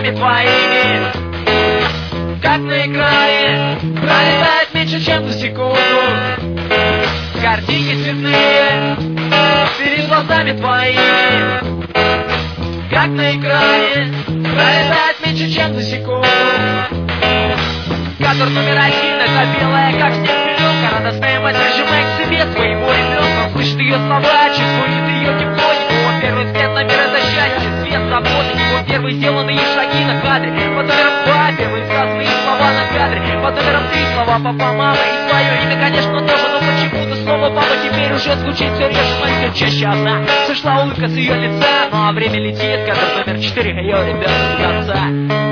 глазами твоими, как на экране пролетает меньше, чем за секунду. Картинки цветные перед глазами твоими, как на экране пролетает меньше, чем за секунду. Кадр номер один — это белая, как снег, пеленка. Радостная мать прижимает к себе своего ребенка. Слышит ее слова, чувствует ее гипнотику. Его первый взгляд на мир — это счастье, свет, заботы. Его первые сделанные шаги на кадре. Под номером 2 первые сказанные слова на кадре. Под номером 3 слова папа, мама и свое имя, конечно, тоже. Но почему-то слово папа теперь уже звучит все реже, но все чаще одна. Сошла улыбка с ее лица, ну а время летит. Кадр номер 4 ее ребенок с отца.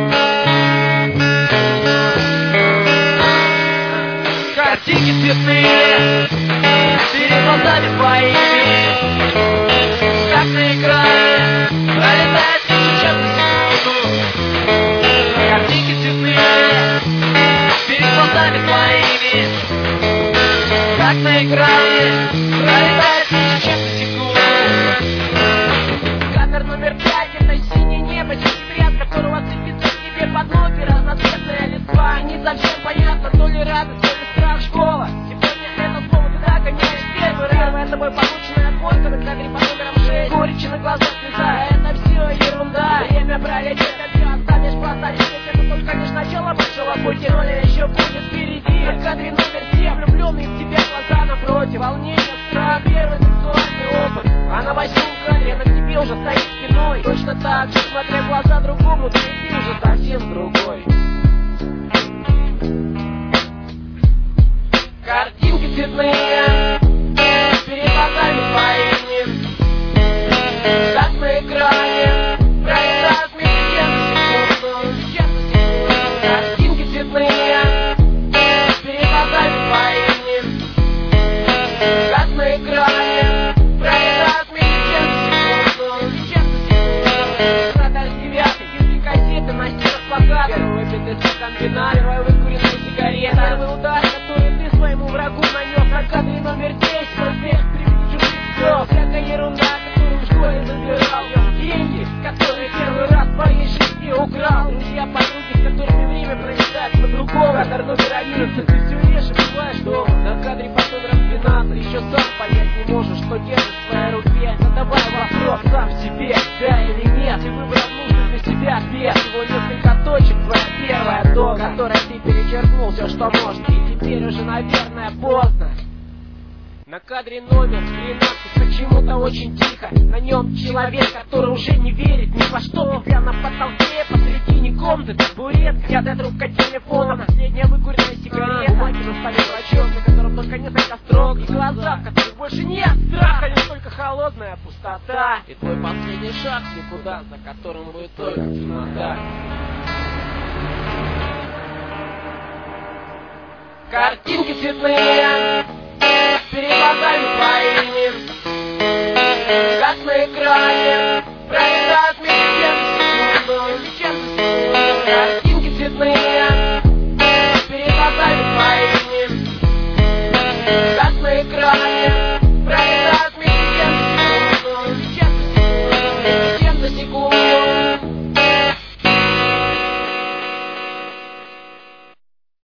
Картинки цветные перед глазами твоими, как на экране пролетает меньше, чем за секунду. Картинки цветные перед глазами твоими, как на экране пролетает меньше, чем за секунду. Кадр номер 5 — это синее небо сентября, с которого цепится к тебе под ноги разноцветная листва. Не совсем понятно, то ли радость, то ли страх. Школа. Сегодня это слово ты догоняешь первый раз. Первая тобой полученная двойка на кадре под номером 6. Горечи на глазах слеза, это все ерунда. Время пролетит, а ты останешь поставить. Это только лишь начало большого пути, но еще будет впереди. На кадре номер 7 влюбленный в тебя глаза напротив. Волнение, страх, первый сексуальный опыт. А на 8-м кадре на тебе уже стоит спиной. Точно так же, смотря в глаза другому, ты уже совсем другой. Картинки цветные перед глазами твоими, как на экране пролетают меньше, чем за секунду. Картинки цветные перед глазами твоими, как на экране пролетают меньше, чем за секунду. Продаж 9, диски, кассеты, на стенах плакаты. Первый выпитый стакан вина, первая выкуренная сигарета. Первый удар, который ты своему врагу нанес. На кадре номер 10 свой смех при виде чужих слез. Всякая ерунда, которую в школе забирал. Деньги, которые первый раз в твоей жизни украл. Друзья, подруги, с которыми время пролетает по-другому. Кадр номер 11, ты все реже бываешь дома. На кадре под номером 12 еще сам понять не можешь, что держишь в своей руке. Задавай вопрос сам себе, да или нет. Ты выбрал нужный для себя ответ. Всего несколько точек, твоя первая дога, которой ты перечеркнул все, что может. И теперь уже, наверное, поздно. На кадре номер 13 почему-то очень тихо. На нем человек, который уже не верит ни во что. Тебя на потолке посредине комнаты табурет, пятая трубка телефона, последняя выкуренная сигарета. Бумаги на столе врачом, на котором только несколько строк. И глаза, в которых больше нет страха, лишь только холодная пустота. И твой последний шаг в никуда, за которым будет только темнота. Картинки цветные перед глазами твоими, как на экране пролетают меньше, чем за секунду. Картинки цветные перед глазами твоими, как на экране пролетают меньше, чем за секунду.